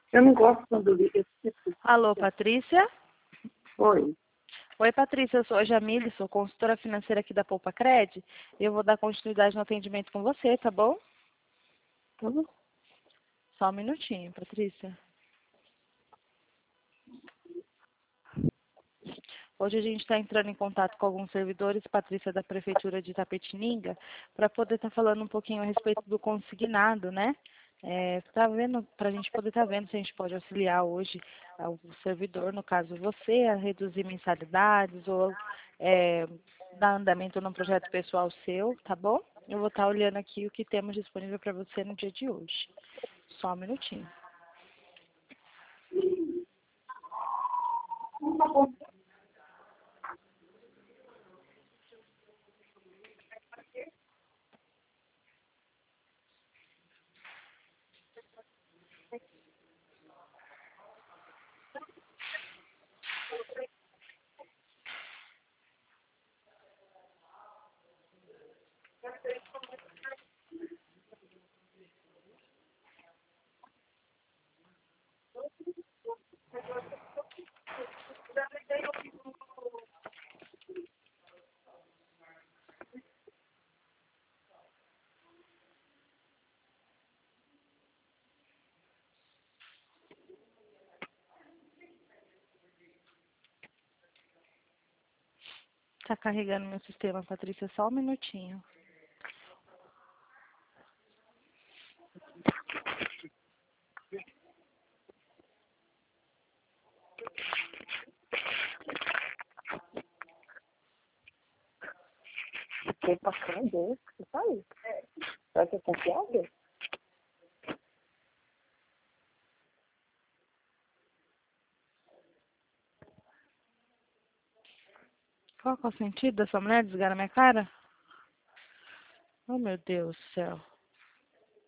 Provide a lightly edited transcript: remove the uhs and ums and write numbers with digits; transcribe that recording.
Eu não gosto quando liga esse tipo. Alô, Patrícia? Oi. Oi, Patrícia, eu sou a Jamile, sou consultora financeira aqui da Poupa Cred. Eu vou dar continuidade no atendimento com você, tá bom? Tá bom. Só um minutinho, Patrícia. Hoje a gente está entrando em contato com alguns servidores, Patrícia, da Prefeitura de Itapetininga, para poder estar falando um pouquinho a respeito do consignado, né? Para a gente poder estar vendo se a gente pode auxiliar hoje o servidor, no caso você, a reduzir mensalidades ou dar andamento num projeto pessoal seu, tá bom? Eu vou estar olhando aqui o que temos disponível para você no dia de hoje. Só um minutinho. Tá carregando meu sistema, Patrícia, só um minutinho. Fiquei passando Deus, que tá aí. Vai ser confiável? Qual que é o sentido dessa mulher desligar na minha cara? Oh, meu Deus do céu.